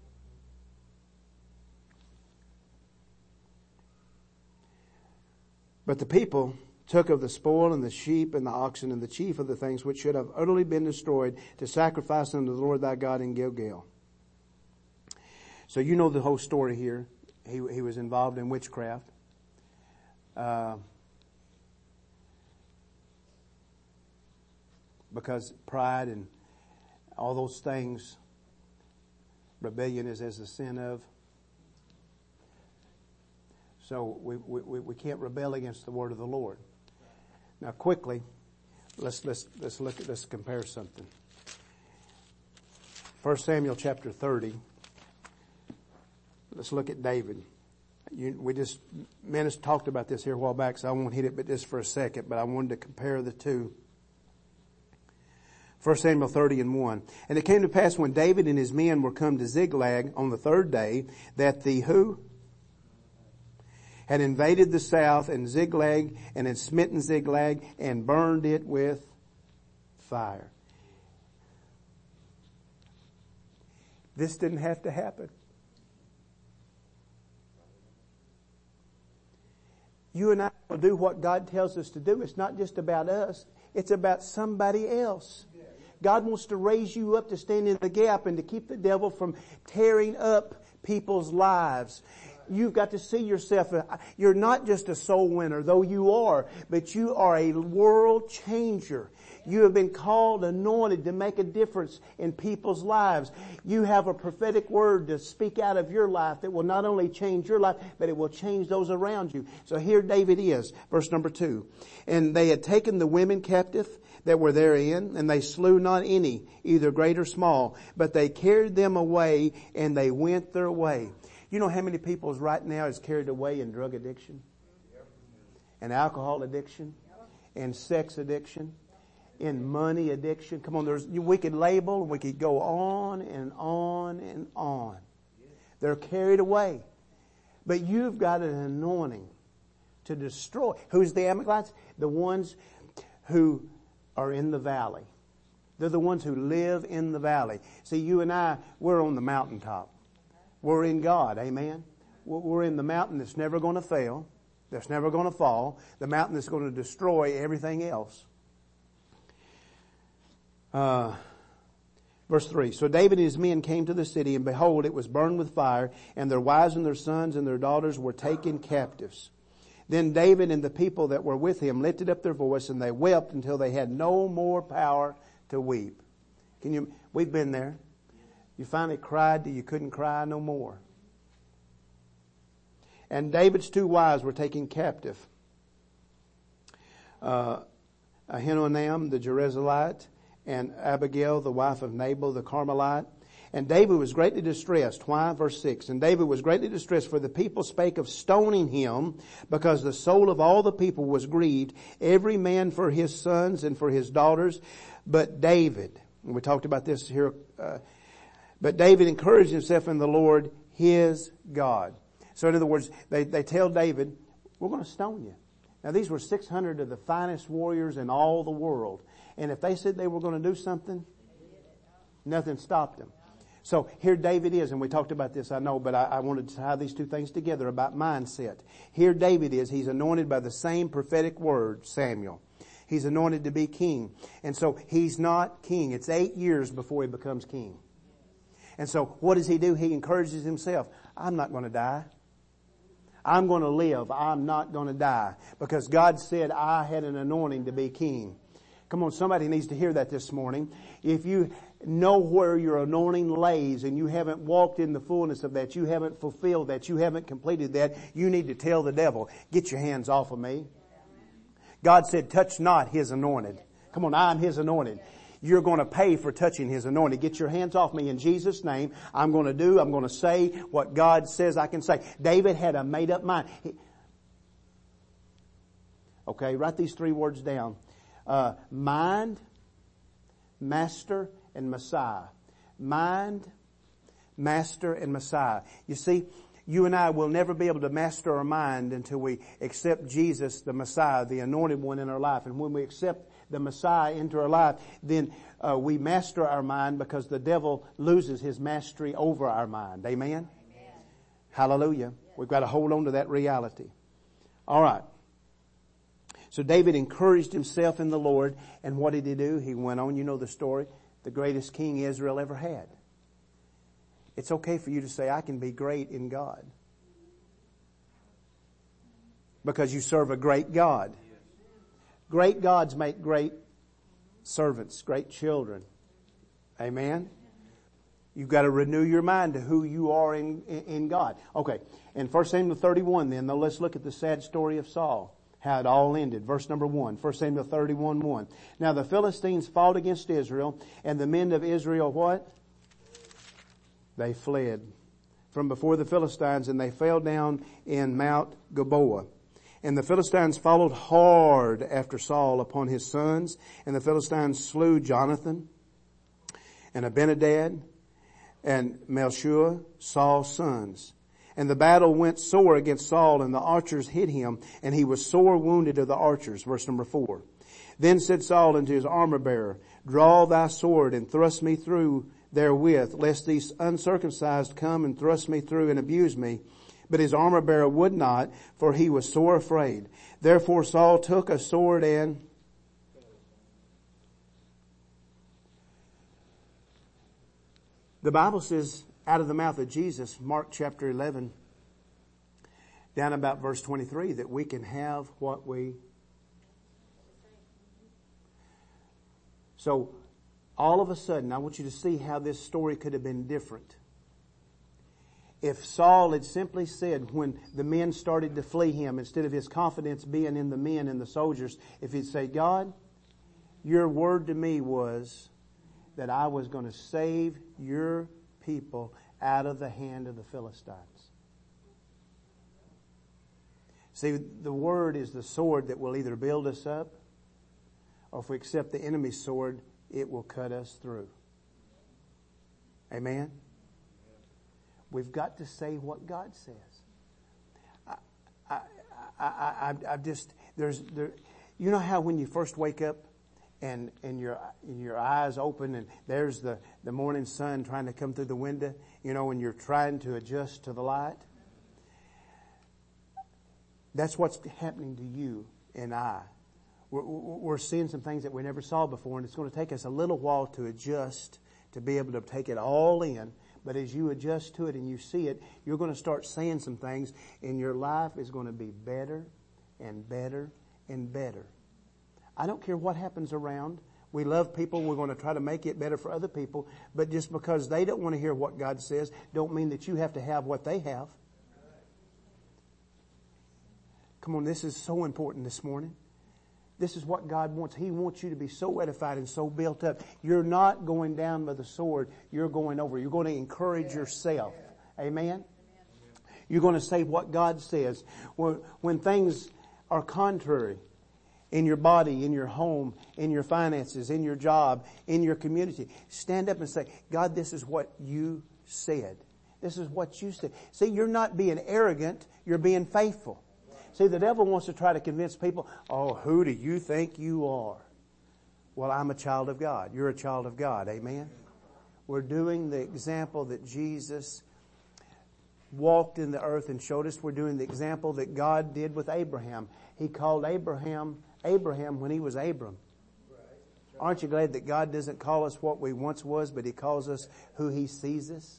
Speaker 1: But the people took of the spoil and the sheep and the oxen and the chief of the things which should have utterly been destroyed to sacrifice unto the Lord thy God in Gilgal. So you know the whole story here. He, he was involved in witchcraft. Uh, because pride and all those things. Rebellion is as the sin of. So we, we, we can't rebel against the word of the Lord. Now quickly, let's, let's, let's look at, let's compare something. First Samuel chapter thirty. Let's look at David. You, we just, Menace talked about this here a while back, so I won't hit it but just for a second, but I wanted to compare the two. First Samuel thirty and one. And it came to pass when David and his men were come to Ziklag on the third day, that the who? Had invaded the south and Ziklag, and had smitten Ziklag, and burned it with fire. This didn't have to happen. You and I will do what God tells us to do. It's not just about us. It's about somebody else. God wants to raise you up to stand in the gap and to keep the devil from tearing up people's lives. You've got to see yourself. You're not just a soul winner, though you are, but you are a world changer. You have been called, anointed to make a difference in people's lives. You have a prophetic word to speak out of your life that will not only change your life, but it will change those around you. So here David is, verse number two. And they had taken the women captive that were therein, and they slew not any, either great or small, but they carried them away, and they went their way. You know how many people right now is carried away in drug addiction, and alcohol addiction, and sex addiction, in money addiction? Come on, there's, we could label, we could go on and on and on. They're carried away. But you've got an anointing to destroy. Who's the Amalekites? The ones who are in the valley. They're the ones who live in the valley. See, you and I, we're on the mountaintop. We're in God, amen? We're in the mountain that's never going to fail, that's never going to fall, the mountain that's going to destroy everything else. Uh, verse three. So David and his men came to the city, and behold, it was burned with fire, and their wives and their sons and their daughters were taken captives. Then David and the people that were with him lifted up their voice, and they wept until they had no more power to weep. Can you? We've been there. You finally cried till you couldn't cry no more. And David's two wives were taken captive. Uh, Ahinoam the Jezreelite, and Abigail, the wife of Nabal the Carmelite. And David was greatly distressed. Why? Verse six. And David was greatly distressed, for the people spake of stoning him, because the soul of all the people was grieved, every man for his sons and for his daughters. But David, and we talked about this here, uh, but David encouraged himself in the Lord, his God. So in other words, they, they tell David, we're going to stone you. Now these were six hundred of the finest warriors in all the world. And if they said they were going to do something, nothing stopped them. So here David is, and we talked about this, I know, but I, I wanted to tie these two things together about mindset. Here David is, he's anointed by the same prophetic word, Samuel. He's anointed to be king. And so he's not king. It's eight years before he becomes king. And so what does he do? He encourages himself. I'm not going to die. I'm going to live. I'm not going to die. Because God said I had an anointing to be king. Come on, somebody needs to hear that this morning. If you know where your anointing lays and you haven't walked in the fullness of that, you haven't fulfilled that, you haven't completed that, you need to tell the devil, get your hands off of me. God said, touch not his anointed. Come on, I'm his anointed. You're going to pay for touching his anointed. Get your hands off me in Jesus' name. I'm going to do, I'm going to say what God says I can say. David had a made up mind. He, okay, write these three words down. Uh, mind, master, and Messiah. Mind, master, and Messiah. You see, you and I will never be able to master our mind until we accept Jesus, the Messiah, the anointed one in our life. And when we accept the Messiah into our life, then uh, we master our mind, because the devil loses his mastery over our mind. Amen? Amen. Hallelujah. We've got to hold on to that reality. All right. So David encouraged himself in the Lord, and what did he do? He went on, you know the story, the greatest king Israel ever had. It's okay for you to say, I can be great in God. Because you serve a great God. Great gods make great servants, great children. Amen? You've got to renew your mind to who you are in, in, in God. Okay, in First Samuel thirty-one then, now let's look at the sad story of Saul. How it all ended. Verse number one. First Samuel thirty-one, one. Now the Philistines fought against Israel, and the men of Israel what? They fled from before the Philistines, and they fell down in Mount Gilboa. And the Philistines followed hard after Saul upon his sons, and the Philistines slew Jonathan and Abinadab and Melchua, Saul's sons. And the battle went sore against Saul, and the archers hit him, and he was sore wounded of the archers. Verse number four. Then said Saul unto his armor bearer, Draw thy sword and thrust me through therewith, lest these uncircumcised come and thrust me through and abuse me. But his armor bearer would not, for he was sore afraid. Therefore Saul took a sword and the Bible says, out of the mouth of Jesus, Mark chapter eleven, down about verse twenty-three, that we can have what we... So, all of a sudden, I want you to see how this story could have been different. If Saul had simply said, when the men started to flee him, instead of his confidence being in the men and the soldiers, if he'd say, God, your word to me was that I was going to save your people out of the hand of the Philistines. See, the word is the sword that will either build us up, or if we accept the enemy's sword, it will cut us through. Amen? We've got to say what God says. I, I, I, I, I just, there's, there, you know how when you first wake up and, and your, and your eyes open and there's the, the morning sun trying to come through the window, you know, when you're trying to adjust to the light? That's what's happening to you and I. We're, we're seeing some things that we never saw before, and it's going to take us a little while to adjust, to be able to take it all in. But as you adjust to it and you see it, you're going to start saying some things, and your life is going to be better and better and better. I don't care what happens around. We love people. We're going to try to make it better for other people. But just because they don't want to hear what God says, don't mean that you have to have what they have. Come on, this is so important this morning. This is what God wants. He wants you to be so edified and so built up. You're not going down by the sword. You're going over. You're going to encourage yourself. Amen? You're going to say what God says. When, when things are contrary in your body, in your home, in your finances, in your job, in your community, stand up and say, God, this is what you said. This is what you said. See, you're not being arrogant. You're being faithful. See, the devil wants to try to convince people, oh, who do you think you are? Well, I'm a child of God. You're a child of God. Amen? We're doing the example that Jesus walked in the earth and showed us. We're doing the example that God did with Abraham. He called Abraham Abraham when he was Abram. Aren't you glad that God doesn't call us what we once was, but He calls us who He sees us?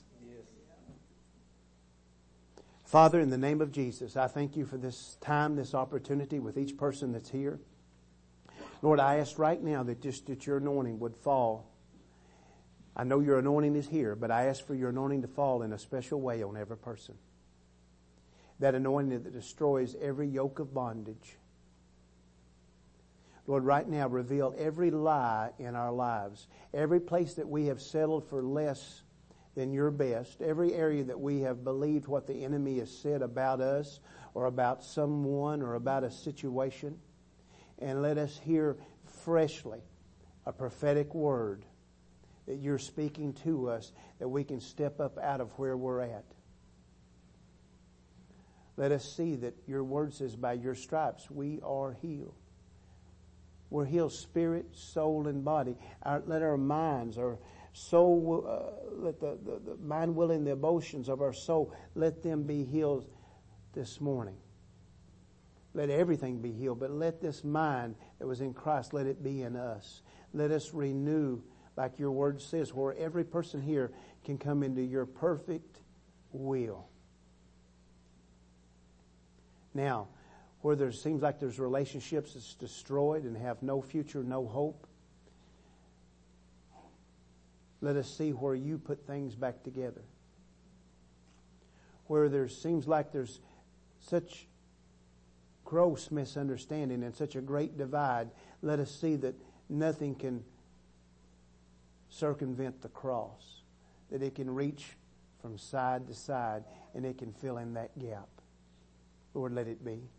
Speaker 1: Father, in the name of Jesus, I thank you for this time, this opportunity with each person that's here. Lord, I ask right now that just that your anointing would fall. I know your anointing is here, but I ask for your anointing to fall in a special way on every person. That anointing that destroys every yoke of bondage. Lord, right now reveal every lie in our lives. Every place that we have settled for less than your best. Every area that we have believed what the enemy has said about us or about someone or about a situation. And let us hear freshly a prophetic word that you're speaking to us, that we can step up out of where we're at. Let us see that your word says by your stripes we are healed. We're healed spirit, soul, and body. Our, let our minds, our soul, uh, let the, the, the mind, will, and the emotions of our soul, let them be healed this morning. Let everything be healed, but let this mind that was in Christ, let it be in us. Let us renew, like your word says, where every person here can come into your perfect will. Now, where there seems like there's relationships that's destroyed and have no future, no hope, let us see where you put things back together. Where there seems like there's such gross misunderstanding and such a great divide, let us see that nothing can circumvent the cross, that it can reach from side to side and it can fill in that gap. Lord, let it be.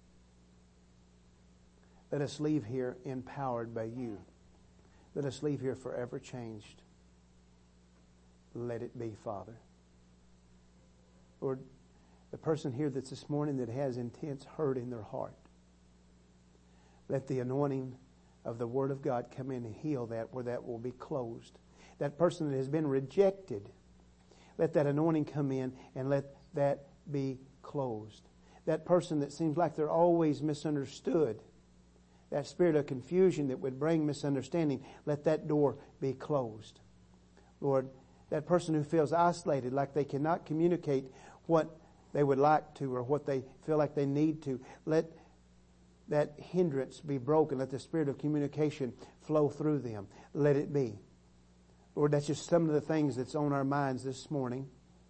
Speaker 1: Let us leave here empowered by you. Let us leave here forever changed. Let it be, Father. Lord, the person here that's this morning that has intense hurt in their heart, let the anointing of the Word of God come in and heal that where that will be closed. That person that has been rejected, let that anointing come in and let that be closed. That person that seems like they're always misunderstood, that spirit of confusion that would bring misunderstanding, let that door be closed. Lord, that person who feels isolated, like they cannot communicate what they would like to or what they feel like they need to, let that hindrance be broken. Let the spirit of communication flow through them. Let it be. Lord, that's just some of the things that's on our minds this morning.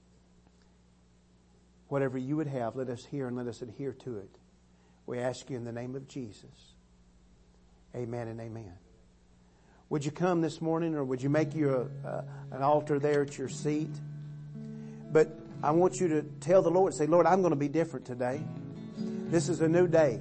Speaker 1: Whatever you would have, let us hear and let us adhere to it. We ask you in the name of Jesus. Amen and amen. Would you come this morning, or would you make you a, a, an altar there at your seat? But I want you to tell the Lord, say, Lord, I'm going to be different today. This is a new day.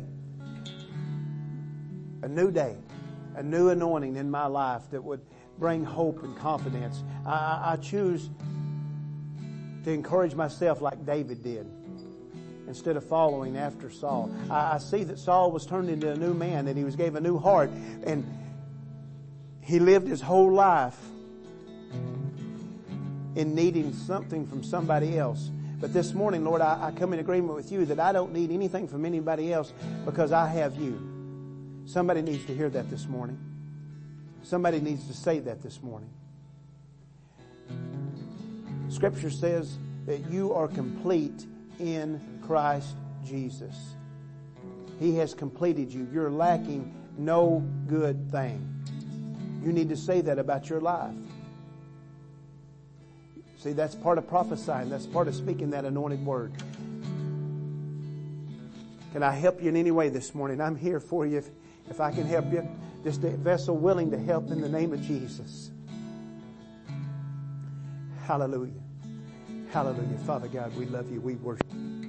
Speaker 1: A new day. A new anointing in my life that would bring hope and confidence. I, I choose to encourage myself like David did, instead of following after Saul. I, I see that Saul was turned into a new man, that he was gave a new heart, and he lived his whole life in needing something from somebody else. But this morning, Lord, I, I come in agreement with you that I don't need anything from anybody else because I have you. Somebody needs to hear that this morning. Somebody needs to say that this morning. Scripture says that you are complete in Christ Jesus. He has completed you. You're lacking no good thing. You need to say that about your life. See, that's part of prophesying. That's part of speaking that anointed word. Can I help you in any way this morning? I'm here for you if, if I can help you. Just a vessel willing to help in the name of Jesus. Hallelujah. Hallelujah. Father God, we love you. We worship you.